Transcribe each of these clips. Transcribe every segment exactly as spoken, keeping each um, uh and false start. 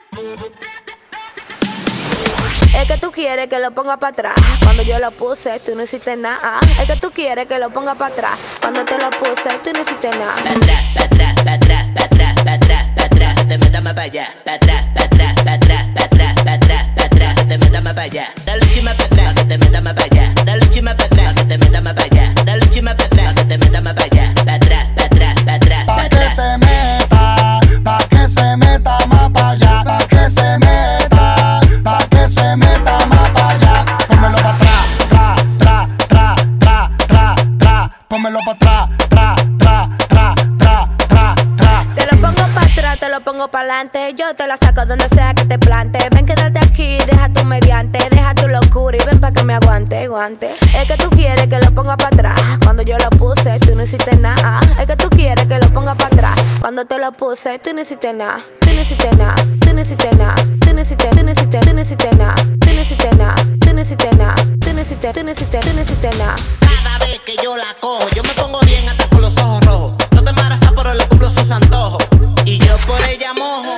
Es que tú quieres que lo ponga para atrás. Cuando yo lo puse, tú no hiciste nada. Es que tú quieres que lo ponga para atrás. Cuando te lo puse, tú no hiciste nada. Pa' atrás, pa' atrás, pa' atrás, pa' atrás, pa' atrás, pa' atrás, que te metas más para allá. Pa' atrás, pa' atrás, pa' atrás, pa' atrás, pa' atrás, pa' atrás, que te metas más para allá. Dale un chisme pa' atrás, que te metas más para allá. Dale un chisme pa' atrás, que te metas más para allá. Dale un chisme pa' atrás, que te metas más para allá. Pa' atrás, pa' atrás, pa' atrás, pa' Pa' atrás. que se meta, pa' que se meta más para allá. Pa' que se meta, pa' que se meta más para allá. Pónmelo pa' atrás, tra, tra, tra, tra, tra, tra. Pónmelo pa' atrás, tra, tra, tra, tra, tra, tra. Te lo pongo para atrás, te lo pongo para adelante. Yo te la saco donde sea que te plante. Ven, quédate aquí, deja tu mediante. Deja tu locura y ven pa' que me aguante, aguante. Es que tú quieres que lo ponga para atrás. Cuando yo lo puse, tú no hiciste nada. Es que tú quieres que lo ponga para atrás. Cuando te lo puse, tú no hiciste nada. Tú no hiciste nada, tú no hiciste nada. Tú no hiciste, tú no hiciste, tú no hiciste nada. Tú no hiciste nada, tú no hiciste nada. Tú no hiciste, tú no hiciste, tú no hiciste nada. Cada vez que yo la cojo, yo me pongo bien hasta con los ojos rojos. No te embarazas, pero le cumplo sus antojos. Y yo por ella mojo.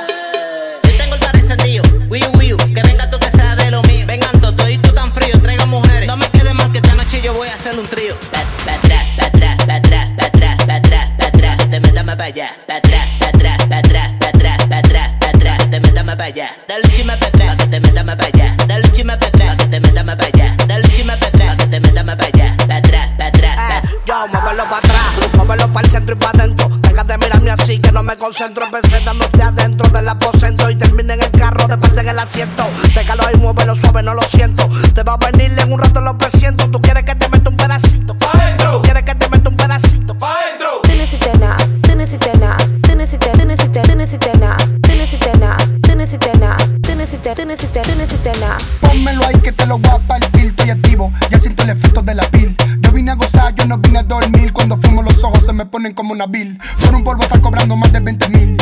Yo tengo el bar encendido, wiu wiu, que venga tú que sea de lo mío. Vengan todos y tú tan frío, traigan mujeres. No me quede mal que esta noche yo voy a hacer un trío. Pa' pa' atrás, pa' atrás, pa' atrás, pa' atrás, pa' atrás, pa' atrás, que te metas más para allá. Pa' atrás, pa' atrás, pa' atrás, pa' atrás, pa' atrás, pa' atrás, que te metas más para allá. Dale un chisme pa' atrás, pa' que te metas más para allá. Dale un chisme pa' atrás, pa' que te metas más para allá. Dale un chisme pa' atrás, pa' que te metas más para allá. Pa' atrás, pa' atrás, pa' Eh, yo, muévelo para atrás, muévelo para el centro y para adentro. Deja de mirarme así que no me concentro. Empecé dándote adentro del aposento y terminé en el carro de parte en el asiento. Déjalo ahí, muévelo suave, no lo siento. Te va a venir en un rato, lo presiento. Tú quieres que te meta un pedacito, pa' adentro. Tú quieres que te meta un pedacito, pa' adentro. Tú no hiciste nada, tú no hiciste nada. Tú no hiciste, tú no hiciste, tú no hiciste nada. Tú no hiciste nada, tú no hiciste nada. Tú no hiciste, tú no hiciste, tú no hiciste nada. Pónmelo ahí que te lo voy a partir. Estoy activo, ya siento el efecto de la pil. Yo vine a gozar, yo no vine a dormir. Cuando fumo los ojos se me ponen como una bill. Por un polvo estás cobrando más de veinte mil.